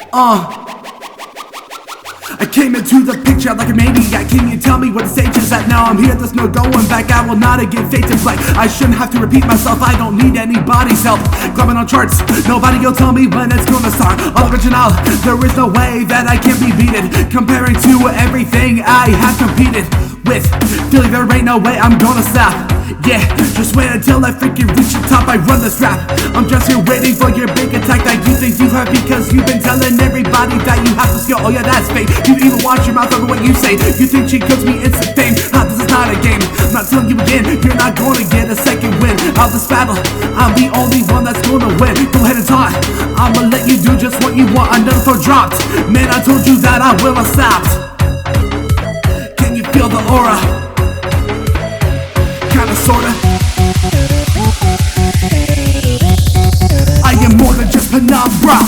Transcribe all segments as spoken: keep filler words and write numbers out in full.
Uh I came into the picture like a maniac. Can you tell me what the stage is at? Now I'm here, there's no going back. I will not again fade to black. I shouldn't have to repeat myself, I don't need anybody's help. Climbing on charts, nobody will tell me when it's gonna start. All original, there is no way that I can be beaten. Comparing to everything I have competed with, feeling there ain't no way I'm gonna stop. Yeah, just wait until I freaking reach the top. I run this rap, I'm just here waiting for your big attack that you think you have, because you've been telling everybody that you have the skill. Oh yeah, that's fake. You even watch your mouth over what you say. You think she gives me instant fame? Ah, this is not a game. I'm not telling you again, you're not gonna get a second win out this battle. I'm the only one that's gonna win. Go ahead and talk, I'ma let you do just what you want. Another throw dropped. Man, I told you that I will not stop. Can you feel the aura? Kinda, sorta. I am more than just Penumbra.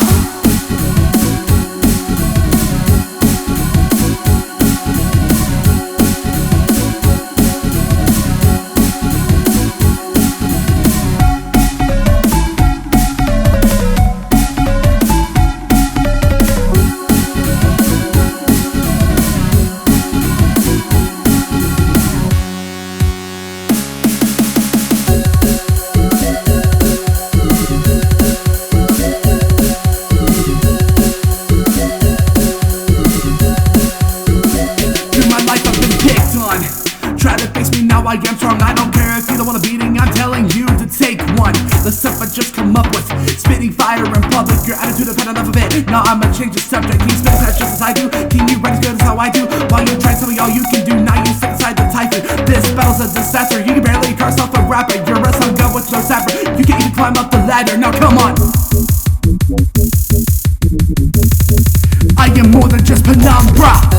Try to face me now, I am strong. I don't care if you don't want a beating, I'm telling you to take one. The stuff I just come up with, spitting fire in public. Your attitude have had enough of it. Now I'ma change the subject. Can you spit that just as I do? Can you write as good as how I do? While you try telling me all you can do, now you sit inside the typhoon. This battle's a disaster. You can barely call yourself a rapper. You're a son gun with no sapper. You can't even climb up the ladder. Now come on. I am more than just Penumbra.